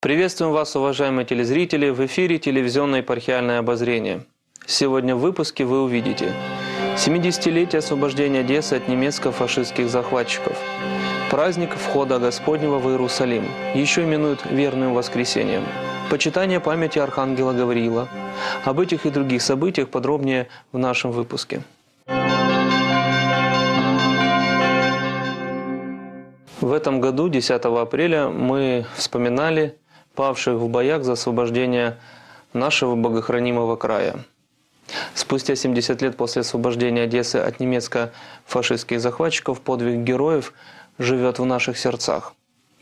Приветствуем вас, уважаемые телезрители, в эфире телевизионное епархиальное обозрение. Сегодня в выпуске вы увидите 70-летие освобождения Одессы от немецко-фашистских захватчиков, праздник Входа Господнего в Иерусалим, еще именуют Верным Воскресением, почитание памяти Архангела Гавриила. Об этих и других событиях подробнее в нашем выпуске. В этом году, 10 апреля, мы вспоминали павших в боях за освобождение нашего богохранимого края. Спустя 70 лет после освобождения Одессы от немецко-фашистских захватчиков подвиг героев живет в наших сердцах.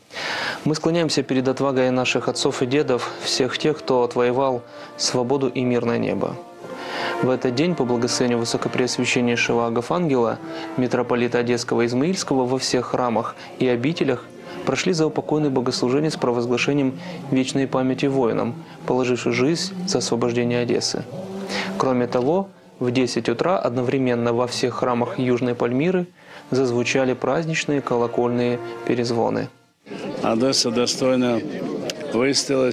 Мы склоняемся перед отвагой наших отцов и дедов, всех тех, кто отвоевал свободу и мирное небо. В этот день по благословению Высокопреосвященнейшего Агафангела, митрополита Одесского и Измаильского, во всех храмах и обителях прошли заупокойные богослужения с провозглашением вечной памяти воинам, положившим жизнь за освобождение Одессы. Кроме того, в 10 утра одновременно во всех храмах Южной Пальмиры зазвучали праздничные колокольные перезвоны. Одесса достойно выстояла,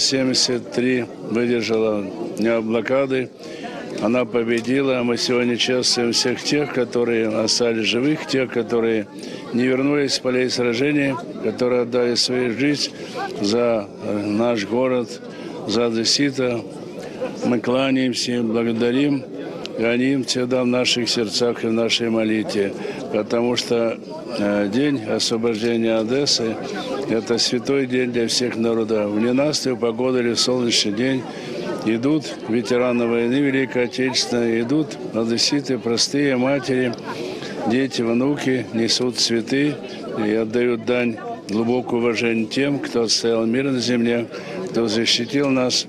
73 выдержала дня блокады. Она победила. Мы сегодня чествуем всех тех, которые остались живых, тех, которые не вернулись с полей сражений, которые отдали свою жизнь за наш город, за одессита. Мы кланяемся им, благодарим, и они всегда в наших сердцах и в нашей молитве, потому что день освобождения Одессы – это святой день для всех народов. В ненастную погоду или в солнечный день идут ветераны войны Великой Отечественной, идут одесситы, простые матери, дети, внуки, несут цветы и отдают дань глубокого уважения тем, кто отстоял мир на земле, кто защитил нас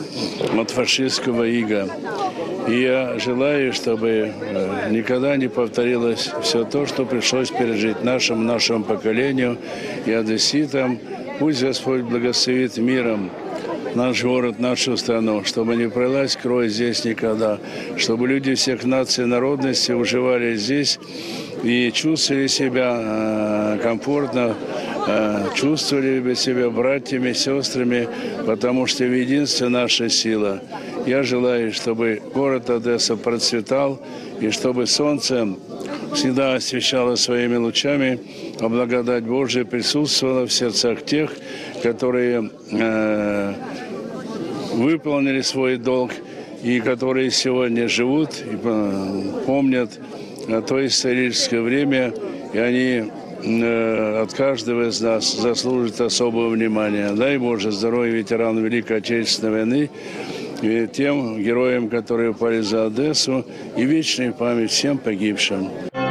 от фашистского ига. И я желаю, чтобы никогда не повторилось все то, что пришлось пережить нашему поколению и одесситам. Пусть Господь благословит миром наш город, нашу страну, чтобы не пролилась кровь здесь никогда, чтобы люди всех наций и народностей уживали здесь и чувствовали себя комфортно, чувствовали себя братьями, сестрами, потому что в единстве наша сила. Я желаю, чтобы город Одесса процветал, и чтобы солнце всегда освещало своими лучами, а благодать Божия присутствовала в сердцах тех, которые выполнили свой долг и которые сегодня живут и помнят то историческое время, и они от каждого из нас заслужат особого внимания. Дай Боже здоровья ветеранам Великой Отечественной войны, и тем героям, которые упали за Одессу, и вечную память всем погибшим.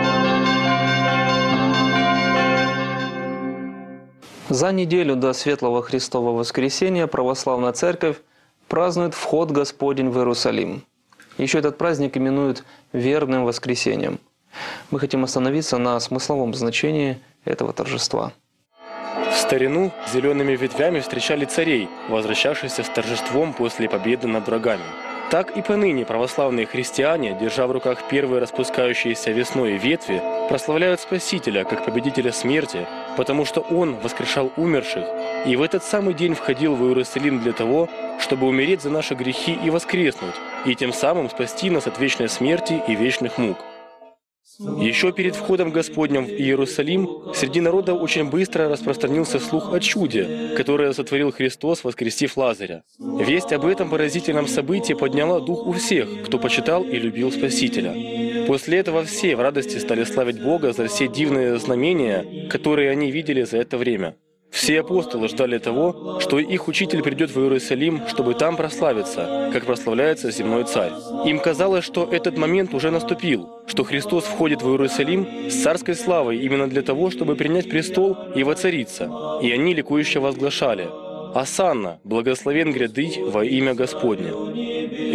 За неделю до Светлого Христова Воскресения Православная Церковь празднует Вход Господень в Иерусалим. Еще этот праздник именуют Верным Воскресением. Мы хотим остановиться на смысловом значении этого торжества. В старину зелеными ветвями встречали царей, возвращавшихся с торжеством после победы над врагами. Так и поныне православные христиане, держа в руках первые распускающиеся весной ветви, прославляют Спасителя как победителя смерти, потому что Он воскрешал умерших и в этот самый день входил в Иерусалим для того, чтобы умереть за наши грехи и воскреснуть, и тем самым спасти нас от вечной смерти и вечных мук. Еще перед входом Господним в Иерусалим среди народа очень быстро распространился слух о чуде, которое сотворил Христос, воскресив Лазаря. Весть об этом поразительном событии подняла дух у всех, кто почитал и любил Спасителя. После этого все в радости стали славить Бога за все дивные знамения, которые они видели за это время. Все апостолы ждали того, что их учитель придет в Иерусалим, чтобы там прославиться, как прославляется земной царь. Им казалось, что этот момент уже наступил, что Христос входит в Иерусалим с царской славой именно для того, чтобы принять престол и воцариться. И они ликующе возглашали: «Осанна, благословен грядый во имя Господне».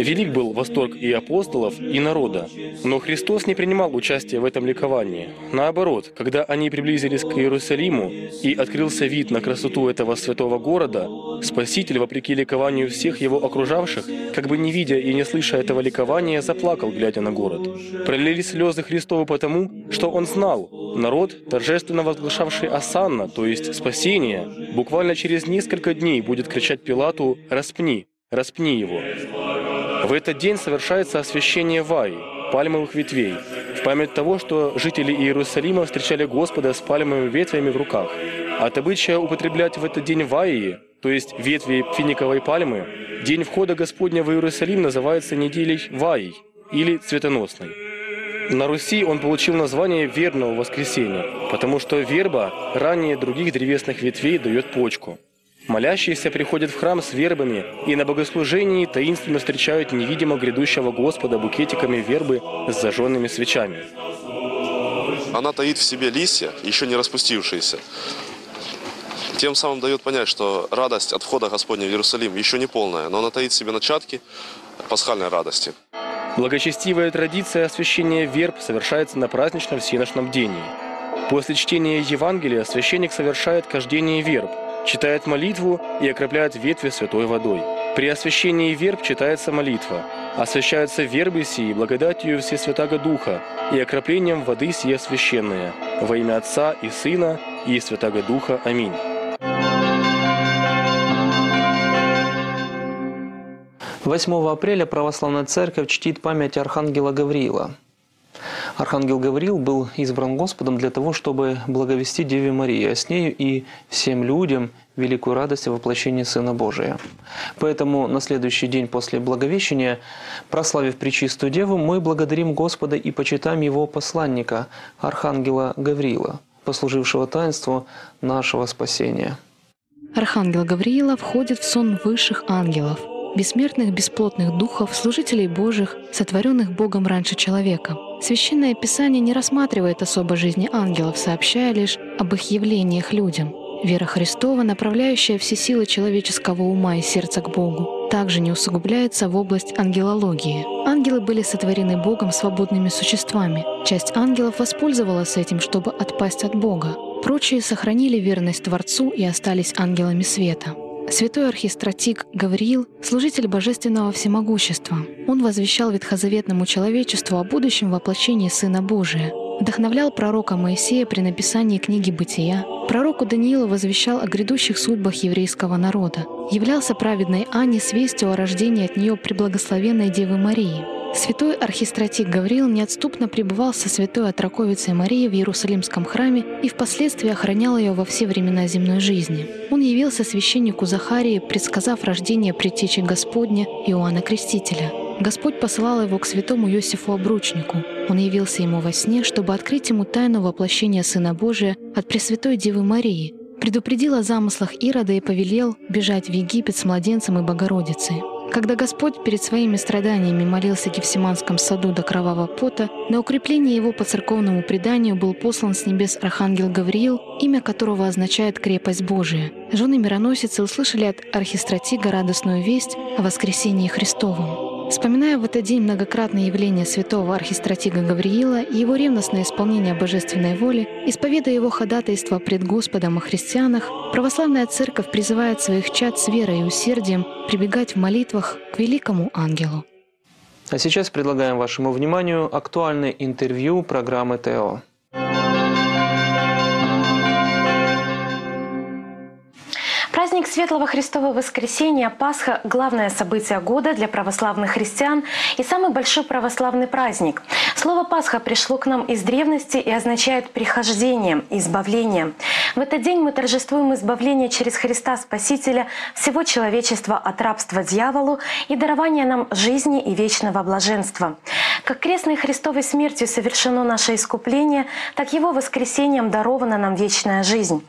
Велик был восторг и апостолов, и народа. Но Христос не принимал участия в этом ликовании. Наоборот, когда они приблизились к Иерусалиму и открылся вид на красоту этого святого города, Спаситель, вопреки ликованию всех его окружавших, как бы не видя и не слыша этого ликования, заплакал, глядя на город. Пролились слезы Христовы потому, что он знал, народ, торжественно возглашавший «Осанна», то есть «спасение», буквально через несколько дней будет кричать Пилату «Распни! Распни его!». В этот день совершается освящение Ваи, пальмовых ветвей, в память того, что жители Иерусалима встречали Господа с пальмовыми ветвями в руках. От обычая употреблять в этот день Ваи, то есть ветви финиковой пальмы, день входа Господня в Иерусалим называется неделей Ваи или цветоносной. На Руси он получил название вербного воскресения, потому что верба ранее других древесных ветвей дает почку. Молящиеся приходят в храм с вербами и на богослужении таинственно встречают невидимо грядущего Господа букетиками вербы с зажженными свечами. Она таит в себе листья, еще не распустившиеся. Тем самым дает понять, что радость от входа Господня в Иерусалим еще не полная, но она таит в себе начатки пасхальной радости. Благочестивая традиция освящения верб совершается на праздничном всеношном дении. После чтения Евангелия священник совершает кождение верб, читает молитву и окропляет ветви святой водой. При освящении верб читается молитва. Освящаются вербы сии благодатью Всесвятаго Духа и окроплением воды сие священное. Во имя Отца и Сына и Святаго Духа. Аминь. — 8 апреля Православная Церковь чтит память Архангела Гавриила. Архангел Гавриил был избран Господом для того, чтобы благовестить Деве Марии, а с нею и всем людям великую радость о воплощении Сына Божия. Поэтому на следующий день после Благовещения, прославив Пречистую Деву, мы благодарим Господа и почитаем Его посланника, Архангела Гавриила, послужившего таинству нашего спасения. Архангел Гавриила входит в сон высших ангелов, бессмертных бесплотных духов, служителей Божьих, сотворенных Богом раньше человека. Священное Писание не рассматривает особо жизни ангелов, сообщая лишь об их явлениях людям. Вера Христова, направляющая все силы человеческого ума и сердца к Богу, также не усугубляется в область ангелологии. Ангелы были сотворены Богом свободными существами. Часть ангелов воспользовалась этим, чтобы отпасть от Бога. Прочие сохранили верность Творцу и остались ангелами света. Святой архистратиг Гавриил — служитель божественного всемогущества. Он возвещал ветхозаветному человечеству о будущем воплощении Сына Божия, вдохновлял пророка Моисея при написании книги «Бытия», пророку Даниилу возвещал о грядущих судьбах еврейского народа, являлся праведной Анне с вестью о рождении от нее преблагословенной Девы Марии. Святой архистратиг Гавриил неотступно пребывал со святой отроковицей Марией в Иерусалимском храме и впоследствии охранял ее во все времена земной жизни. Он явился священнику Захарии, предсказав рождение предтечи Господня Иоанна Крестителя. Господь посылал его к святому Иосифу Обручнику. Он явился ему во сне, чтобы открыть ему тайну воплощения Сына Божия от Пресвятой Девы Марии, предупредил о замыслах Ирода и повелел бежать в Египет с младенцем и Богородицей. Когда Господь перед своими страданиями молился в Гефсиманском саду до кровавого пота, на укрепление его по церковному преданию был послан с небес архангел Гавриил, имя которого означает «крепость Божия». Жены мироносицы услышали от архистратига радостную весть о воскресении Христовом. Вспоминая в этот день многократное явление святого архистратига Гавриила и его ревностное исполнение божественной воли, исповедуя его ходатайство пред Господом о христианах, Православная Церковь призывает своих чад с верой и усердием прибегать в молитвах к великому ангелу. А сейчас предлагаем вашему вниманию актуальное интервью программы ТЭО. Праздник Светлого Христова Воскресения, Пасха – главное событие года для православных христиан и самый большой православный праздник. Слово «Пасха» пришло к нам из древности и означает «прихождение», «избавление». В этот день мы торжествуем избавление через Христа Спасителя всего человечества от рабства дьяволу и дарование нам жизни и вечного блаженства. Как крестной Христовой смертью совершено наше искупление, так Его воскресением дарована нам вечная жизнь.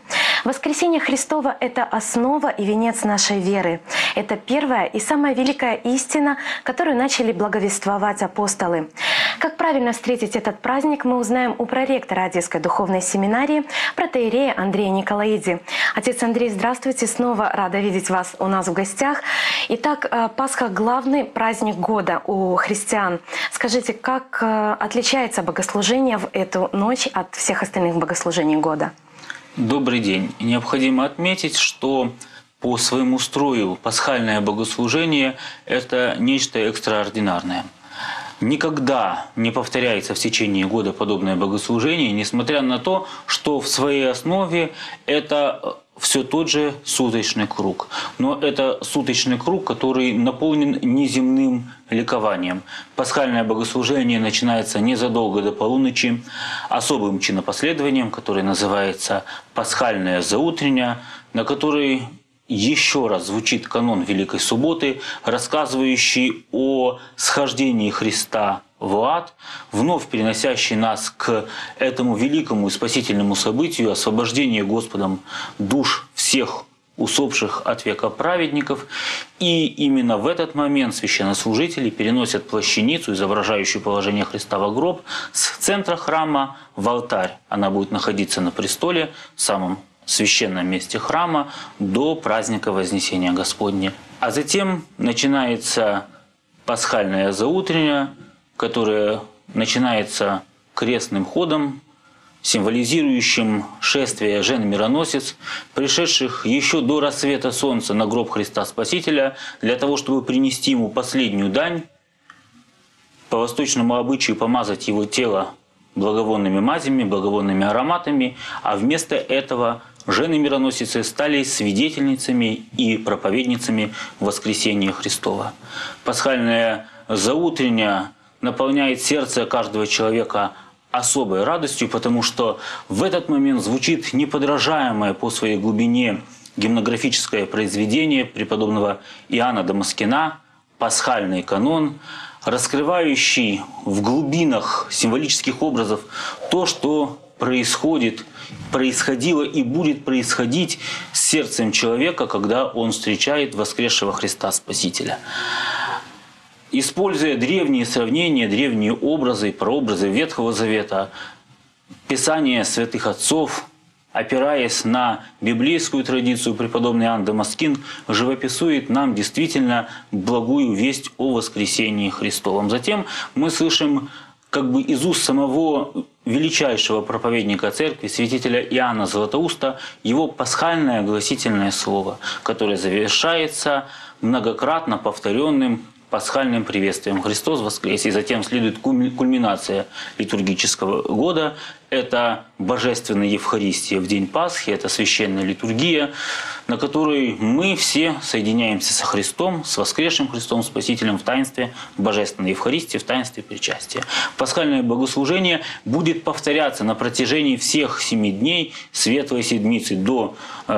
Воскресение Христово – это основа и венец нашей веры. Это первая и самая великая истина, которую начали благовествовать апостолы. Как правильно встретить этот праздник, мы узнаем у проректора Одесской духовной семинарии, протоиерея Андрея Николаиди. Отец Андрей, здравствуйте, снова рада видеть вас у нас в гостях. Итак, Пасха – главный праздник года у христиан. Скажите, как отличается богослужение в эту ночь от всех остальных богослужений года? Добрый день. Необходимо отметить, что по своему строю пасхальное богослужение – это нечто экстраординарное. Никогда не повторяется в течение года подобное богослужение, несмотря на то, что в своей основе это все тот же суточный круг. Но это суточный круг, который наполнен неземным ликованием. Пасхальное богослужение начинается незадолго до полуночи особым чинопоследованием, которое называется «Пасхальное заутреннее», на которой еще раз звучит канон Великой Субботы, рассказывающий о схождении Христа в ад, вновь переносящий нас к этому великому и спасительному событию освобождения Господом душ всех усопших от века праведников. И именно в этот момент священнослужители переносят плащаницу, изображающую положение Христа во гроб, с центра храма в алтарь. Она будет находиться на престоле, в самом священном месте храма, до праздника Вознесения Господня. А затем начинается пасхальное заутреннее, которое начинается крестным ходом, символизирующим шествие жен-мироносец, пришедших еще до рассвета солнца на гроб Христа Спасителя, для того, чтобы принести ему последнюю дань, по восточному обычаю помазать его тело благовонными мазями, благовонными ароматами, а вместо этого жены-мироносицы стали свидетельницами и проповедницами воскресения Христова. Пасхальное заутреннее наполняет сердце каждого человека особой радостью, потому что в этот момент звучит неподражаемое по своей глубине гимнографическое произведение преподобного Иоанна Дамаскина «Пасхальный канон», раскрывающий в глубинах символических образов то, что происходило и будет происходить с сердцем человека, когда он встречает воскресшего Христа Спасителя. Используя древние сравнения, древние образы, прообразы Ветхого Завета, Писания святых отцов, опираясь на библейскую традицию, преподобный Иоанн Дамаскин живописует нам действительно благую весть о воскресении Христовом. Затем мы слышим как бы из уст самого величайшего проповедника церкви, святителя Иоанна Златоуста, его пасхальное гласительное слово, которое завершается многократно повторенным пасхальным приветствием «Христос воскрес». И затем следует кульминация литургического года. Это божественная Евхаристия в день Пасхи, это священная литургия, на которой мы все соединяемся со Христом, с воскресшим Христом Спасителем в таинстве божественной Евхаристии, в таинстве причастия. Пасхальное богослужение будет повторяться на протяжении всех 7 дней Светлой Седмицы до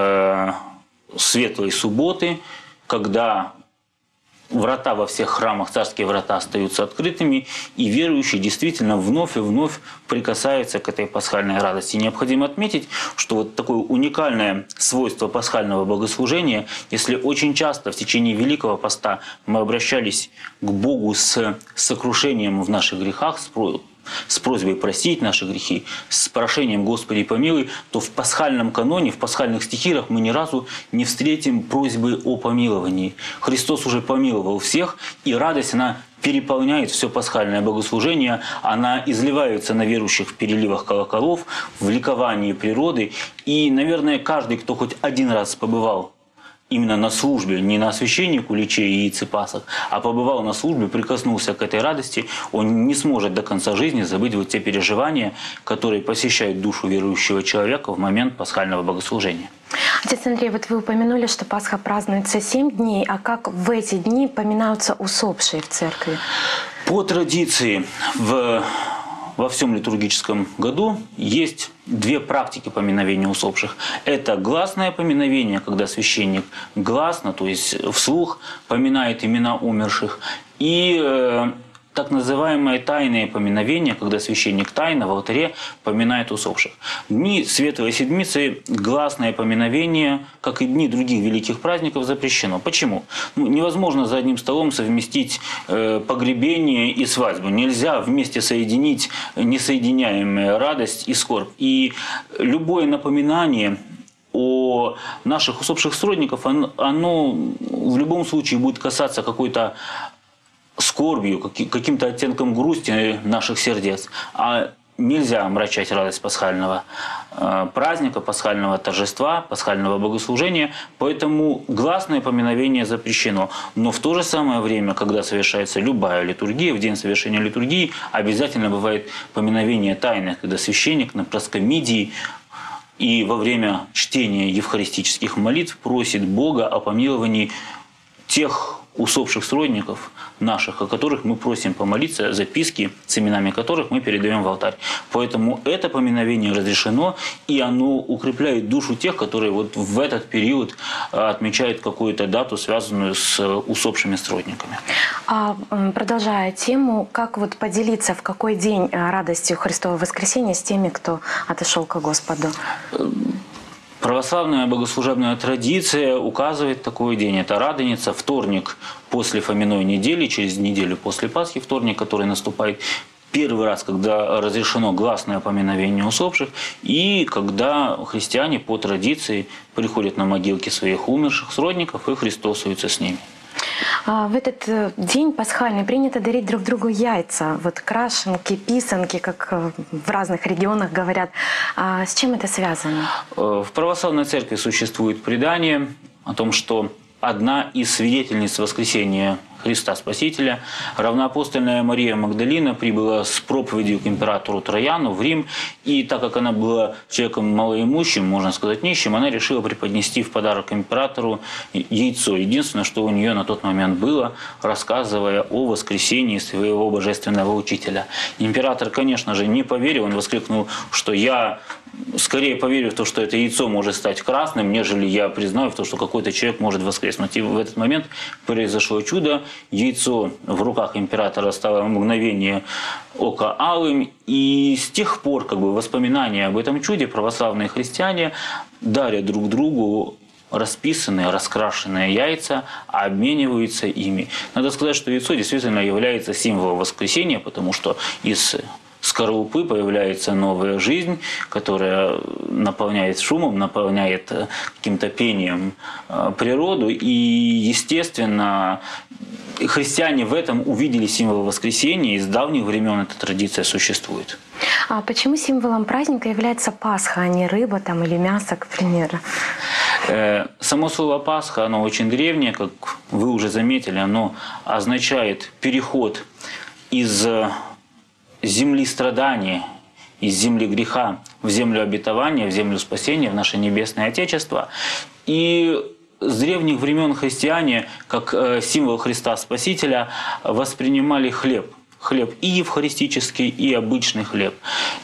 Светлой Субботы, когда врата во всех храмах, царские врата остаются открытыми, и верующие действительно вновь и вновь прикасаются к этой пасхальной радости. Необходимо отметить, что вот такое уникальное свойство пасхального богослужения, если очень часто в течение Великого Поста мы обращались к Богу с сокрушением в наших грехах, с просьбой простить наши грехи, с прошением «Господи, помилуй», то в пасхальном каноне, в пасхальных стихирах мы ни разу не встретим просьбы о помиловании. Христос уже помиловал всех, и радость, она переполняет все пасхальное богослужение, она изливается на верующих в переливах колоколов, в ликовании природы. И, наверное, каждый, кто хоть один раз побывал именно на службе, не на освящении куличей, яиц и пасок, а побывал на службе, прикоснулся к этой радости, он не сможет до конца жизни забыть вот те переживания, которые посещают душу верующего человека в момент пасхального богослужения. Отец Андрей, вот вы упомянули, что Пасха празднуется 7 дней, а как в эти дни поминаются усопшие в церкви? По традиции во всем литургическом году есть 2 практики поминовения усопших. Это гласное поминовение, когда священник гласно, то есть вслух, поминает имена умерших. И так называемое тайное поминовение, когда священник тайно в алтаре поминает усопших. Дни Светлой Седмицы гласное поминовение, как и дни других великих праздников, запрещено. Почему? Невозможно за одним столом совместить погребение и свадьбу. Нельзя вместе соединить несоединяемые радость и скорбь. И любое напоминание о наших усопших сродников, оно в любом случае будет касаться какой-то скорбью, каким-то оттенком грусти наших сердец. А нельзя омрачать радость пасхального праздника, пасхального торжества, пасхального богослужения. Поэтому гласное поминовение запрещено. Но в то же самое время, когда совершается любая литургия, в день совершения литургии обязательно бывает поминовение тайное, когда священник на проскомидии и во время чтения евхаристических молитв просит Бога о помиловании тех усопших сродников наших, о которых мы просим помолиться, записки с именами которых мы передаем в алтарь. Поэтому это поминовение разрешено, и оно укрепляет душу тех, которые вот в этот период отмечают какую-то дату, связанную с усопшими сродниками. Продолжая тему, как вот поделиться в какой день радостью Христова воскресения с теми, кто отошел к Господу? Православная богослужебная традиция указывает такой день. Это Радоница, вторник после Фоминой недели, через неделю после Пасхи, вторник, который наступает первый раз, когда разрешено гласное поминовение усопших, и когда христиане по традиции приходят на могилки своих умерших сродников и христосуются с ними. В этот день пасхальный принято дарить друг другу яйца. Вот крашенки, писанки, как в разных регионах говорят. С чем это связано? В православной церкви существует предание о том, что одна из свидетельниц воскресения Христа Спасителя, равноапостольная Мария Магдалина, прибыла с проповедью к императору Трояну в Рим. И так как она была человеком малоимущим, можно сказать нищим, она решила преподнести в подарок императору яйцо. Единственное, что у нее на тот момент было, рассказывая о воскресении своего божественного учителя. Император, конечно же, не поверил, он воскликнул, что я скорее поверю в то, что это яйцо может стать красным, нежели я признаю в то, что какой-то человек может воскреснуть. И в этот момент произошло чудо. Яйцо в руках императора стало в мгновение ока алым. И с тех пор воспоминания об этом чуде православные христиане дарят друг другу расписанные, раскрашенные яйца, обмениваются ими. Надо сказать, что яйцо действительно является символом воскресения, потому что из скорлупы появляется новая жизнь, которая наполняет шумом, наполняет каким-то пением природу. И, естественно, христиане в этом увидели символ воскресения, и с давних времен эта традиция существует. А почему символом праздника является Пасха, а не рыба или мясо, к примеру? Само слово «Пасха», оно очень древнее, как вы уже заметили, оно означает переход из земли страдания, из земли греха в землю обетования, в землю спасения, в наше небесное Отечество. И с древних времен христиане, как символ Христа Спасителя, воспринимали хлеб. Хлеб и евхаристический, и обычный хлеб.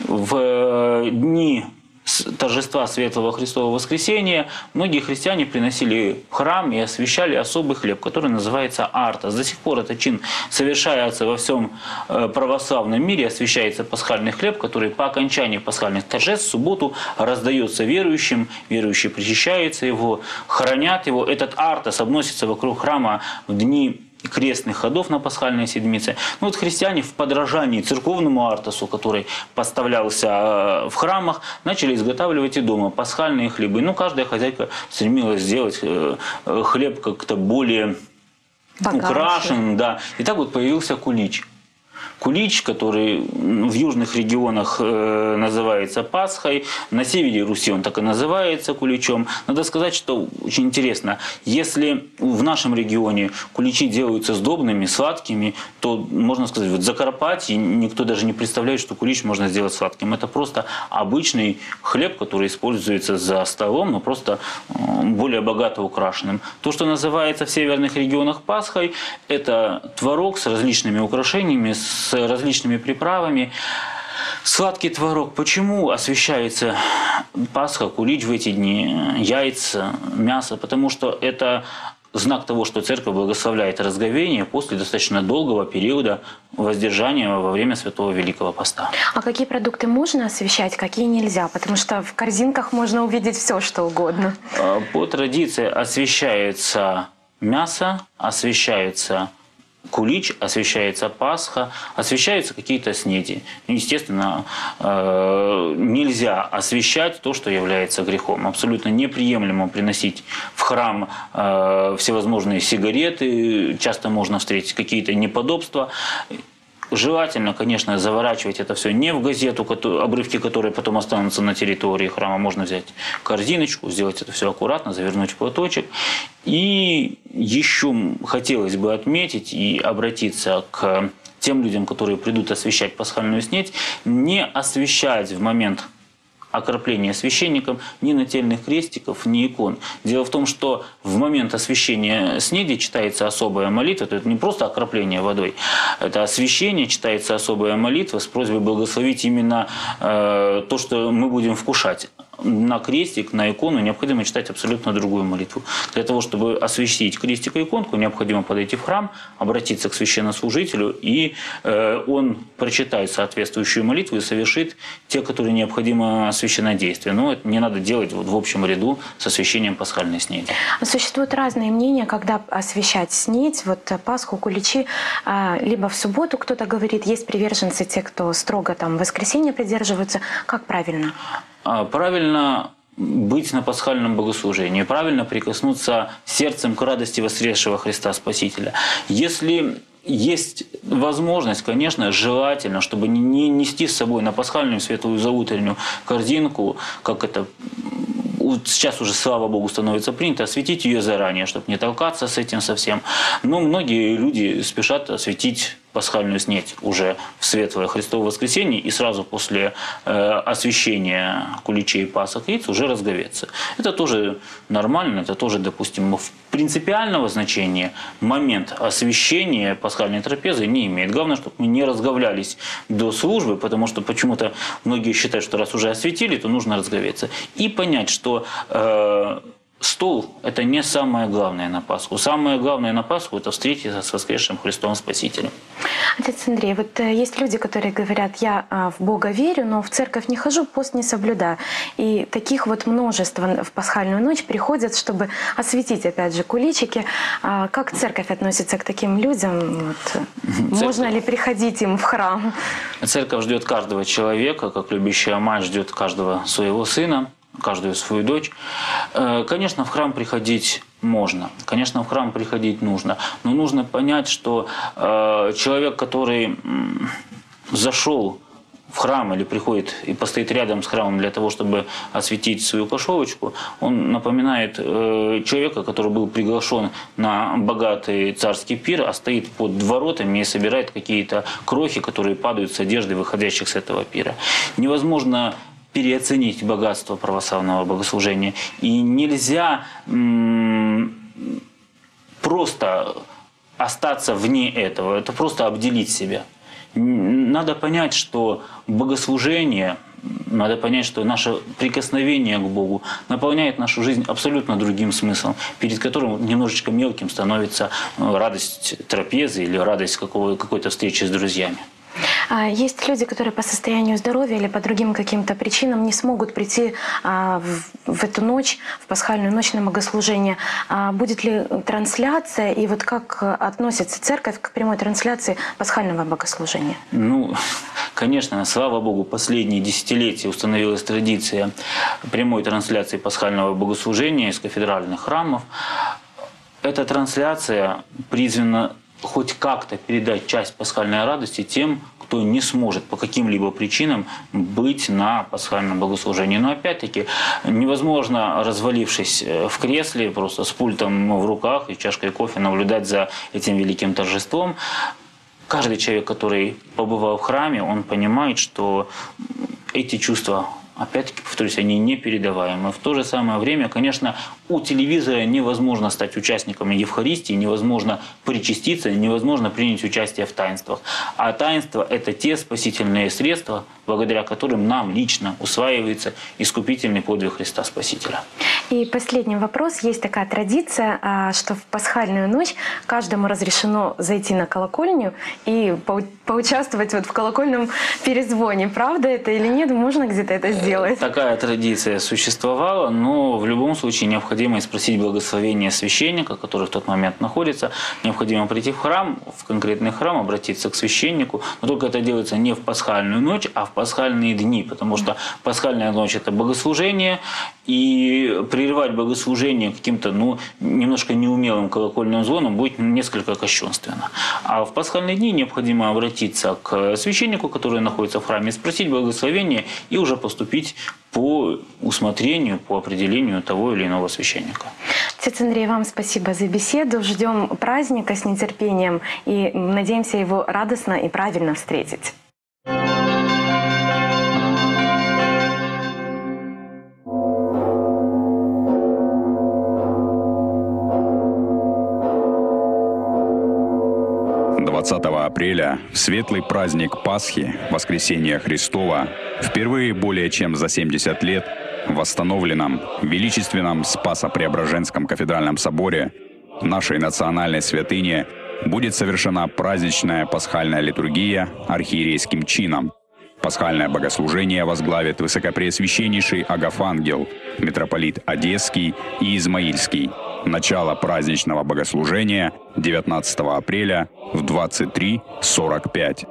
В дни торжества Светлого Христового Воскресения многие христиане приносили в храм и освящали особый хлеб, который называется артос. До сих пор этот чин совершается во всем православном мире, освящается пасхальный хлеб, который по окончании пасхальных торжеств в субботу раздается верующим, верующие причащаются его, хранят его. Этот артос обносится вокруг храма в дни крестных ходов на пасхальной седмице. Христиане в подражании церковному артосу, который поставлялся в храмах, начали изготавливать и дома пасхальные хлебы. Каждая хозяйка стремилась сделать хлеб как-то более украшенным. Да. И так появился кулич. Кулич, который в южных регионах называется Пасхой, на севере Руси он так и называется куличом. Надо сказать, что очень интересно, если в нашем регионе куличи делаются сдобными, сладкими, то, можно сказать, в Закарпатье никто даже не представляет, что кулич можно сделать сладким. Это просто обычный хлеб, который используется за столом, но просто более богато украшенным. То, что называется в северных регионах Пасхой, это творог с различными украшениями, с различными приправами. Сладкий творог. Почему освящается Пасха, кулич в эти дни, яйца, мясо? Потому что это знак того, что церковь благословляет разговение после достаточно долгого периода воздержания во время Святого Великого Поста. А какие продукты можно освящать, какие нельзя? Потому что в корзинках можно увидеть все, что угодно. По традиции освящается мясо, освящается кулич, освящается Пасха, освящаются какие-то снеди. Естественно, нельзя освящать то, что является грехом. Абсолютно неприемлемо приносить в храм всевозможные сигареты, часто можно встретить какие-то неподобства. Желательно, конечно, заворачивать это все не в газету, обрывки которой потом останутся на территории храма. Можно взять корзиночку, сделать это все аккуратно, завернуть в платочек. И еще хотелось бы отметить и обратиться к тем людям, которые придут освящать пасхальную снедь, не освящать в момент окропления священником ни нательных крестиков, ни икон. Дело в том, что в момент освящения снеди читается особая молитва, это не просто окропление водой, это освящение, читается особая молитва с просьбой благословить именно то, что мы будем вкушать. На крестик, на икону необходимо читать абсолютно другую молитву. Для того, чтобы освящить крестик и иконку, необходимо подойти в храм, обратиться к священнослужителю, и он прочитает соответствующую молитву и совершит те, которые необходимо священнодействие. Но это не надо делать в общем ряду с освящением пасхальной снеди. Существуют разные мнения, когда освящать снедь, Пасху, куличи. Либо в субботу кто-то говорит, есть приверженцы, те, кто строго в воскресенье придерживаются. Как правильно? Правильно быть на пасхальном богослужении, правильно прикоснуться сердцем к радости воскресшего Христа Спасителя. Если есть возможность, конечно, желательно, чтобы не нести с собой на пасхальную светлую заутреннюю корзинку, как это сейчас уже, слава Богу, становится принято, осветить ее заранее, чтобы не толкаться с этим совсем. Но многие люди спешат осветить пасхальную снедь уже в светлое Христово воскресенье и сразу после освящения куличей, пасок, яиц уже разговеться. Это тоже нормально, это тоже допустимо. В принципиального значения момент освящения пасхальной трапезы не имеет. Главное, чтобы мы не разговлялись до службы, потому что почему-то многие считают, что раз уже осветили, то нужно разговеться. И понять, что стол – это не самое главное на Пасху. Самое главное на Пасху – это встретиться с воскресшим Христом Спасителем. Отец Андрей, есть люди, которые говорят, я в Бога верю, но в церковь не хожу, пост не соблюдаю. И таких множество в пасхальную ночь приходят, чтобы осветить, опять же, куличики. Как церковь относится к таким людям? Можно ли приходить им в храм? Церковь ждет каждого человека, как любящая мать ждет каждого своего сына, каждую свою дочь. Конечно, в храм приходить можно, конечно, в храм приходить нужно, но нужно понять, что человек, который зашел в храм или приходит и постоит рядом с храмом для того, чтобы осветить свою кошелочку, он напоминает человека, который был приглашен на богатый царский пир, а стоит под воротами и собирает какие-то крохи, которые падают с одежды выходящих с этого пира. Невозможно переоценить богатство православного богослужения. И нельзя просто остаться вне этого, это просто обделить себя. Надо понять, что богослужение, надо понять, что наше прикосновение к Богу наполняет нашу жизнь абсолютно другим смыслом, перед которым немножечко мелким становится радость трапезы или радость какой-то встречи с друзьями. Есть люди, которые по состоянию здоровья или по другим каким-то причинам не смогут прийти в эту ночь, в пасхальную ночь на богослужение. Будет ли трансляция и как относится церковь к прямой трансляции пасхального богослужения? Конечно, слава Богу, последние десятилетия установилась традиция прямой трансляции пасхального богослужения из кафедральных храмов. Эта трансляция призвана хоть как-то передать часть пасхальной радости тем, кто не сможет по каким-либо причинам быть на пасхальном богослужении. Но опять-таки невозможно, развалившись в кресле, просто с пультом в руках и чашкой кофе, наблюдать за этим великим торжеством. Каждый человек, который побывал в храме, он понимает, что эти чувства опять-таки, повторюсь, они непередаваемы. В то же самое время, конечно, у телевизора невозможно стать участником Евхаристии, невозможно причаститься, невозможно принять участие в таинствах. А таинства – это те спасительные средства, благодаря которым нам лично усваивается искупительный подвиг Христа Спасителя. И последний вопрос. Есть такая традиция, что в пасхальную ночь каждому разрешено зайти на колокольню и поучаствовать вот в колокольном перезвоне. Правда это или нет? Можно где-то это сделать? Такая традиция существовала, но в любом случае необходимо спросить благословение священника, который в тот момент находится. Необходимо прийти в храм, в конкретный храм, обратиться к священнику. Но только это делается не в пасхальную ночь, а в пасхальные дни, потому что пасхальная ночь – это богослужение, и прерывать богослужение каким-то немножко неумелым колокольным звоном будет несколько кощунственно. А в пасхальные дни необходимо обратиться к священнику, который находится в храме, спросить благословение и уже поступить по усмотрению, по определению того или иного священника. Отец Андрей, вам спасибо за беседу. Ждем праздника с нетерпением и надеемся его радостно и правильно встретить. Апреля, в светлый праздник Пасхи, Воскресения Христова, впервые более чем за 70 лет в восстановленном, величественном Спасо-Преображенском кафедральном соборе, нашей национальной святыне, будет совершена праздничная пасхальная литургия архиерейским чином. Пасхальное богослужение возглавит высокопреосвященнейший Агафангел, митрополит Одесский и Измаильский. Начало праздничного богослужения 19 апреля в 23:45.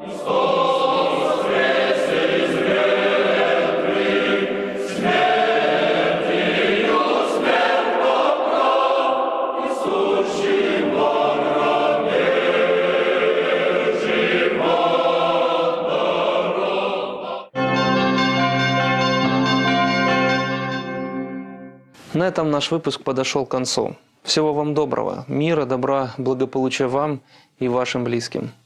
На этом наш выпуск подошел к концу. Всего вам доброго, мира, добра, благополучия вам и вашим близким.